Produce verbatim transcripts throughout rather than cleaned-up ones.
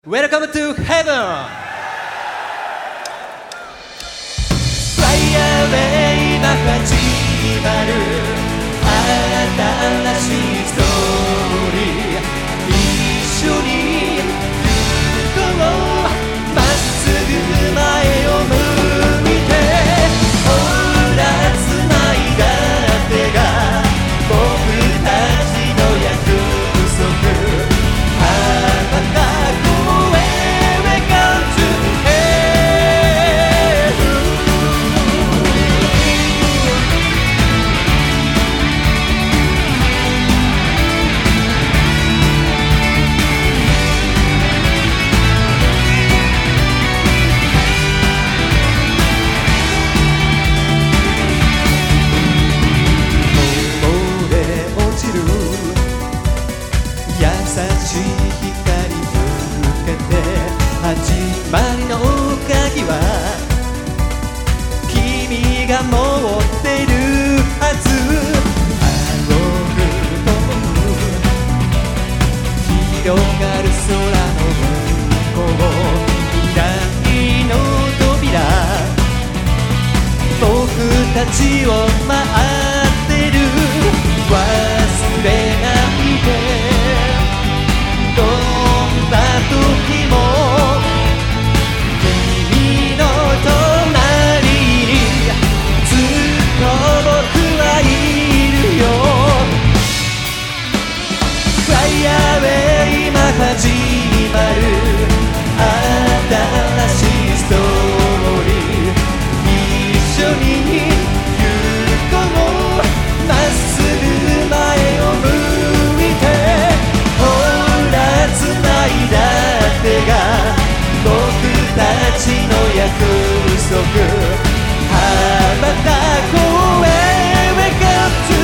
Welcome to heaven! Fireway 今始まる新しいストーリー一緒に行こうまっすぐ前を向いてほら繋いだ手が僕たちの約束羽ばた優しい光向けて始まりの鍵は君が持っているはず青く広がる空の向こう未来の扉僕たちを待ってる忘れないでどんな時も君の隣にずっと僕はいるよ Fireway 今始まる新しいストーリー一緒に行こうまっすぐ前を向いて繋いだ手が僕たちの約束羽ばたこう Welcome to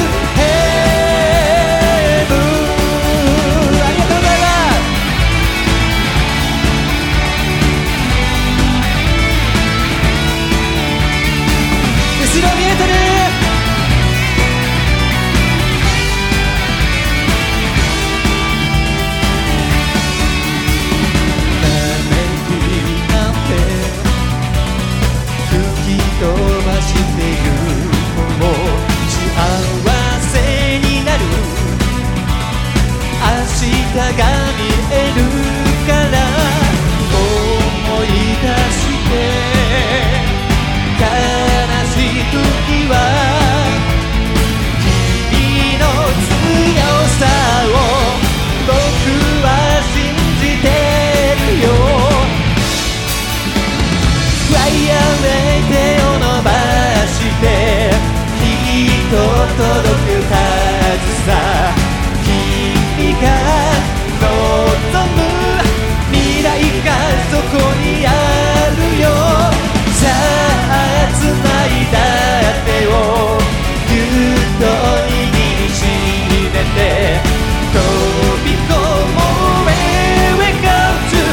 heaven ありがとうございます後ろ見えてる飛ばしてゆこう幸せになる明日が見えるから思い出して悲しい時は君の強さを僕は信じてるよFireway 手を伸ばしてきっと届くはずさ君が望む未来がそこにあるよさあ繋いだ手をぎゅっと握りしめて飛び込もう Welcome to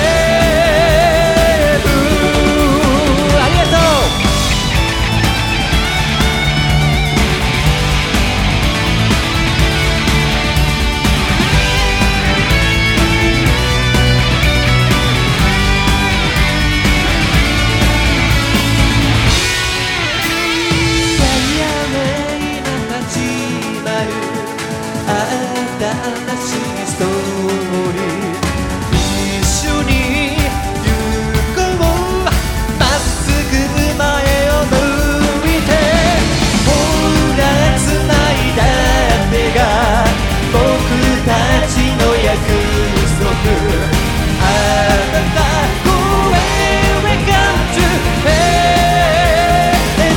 新しいストーリー一緒に行こうまっすぐ前を向いてほら繋いだ手が僕たちの約束羽ばたこう Welcome to heaven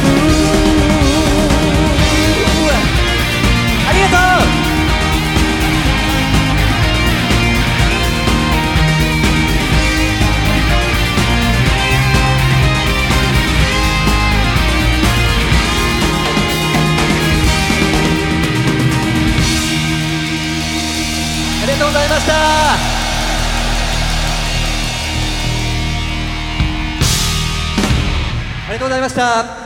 ありがとうありがとうございましたありがとうございました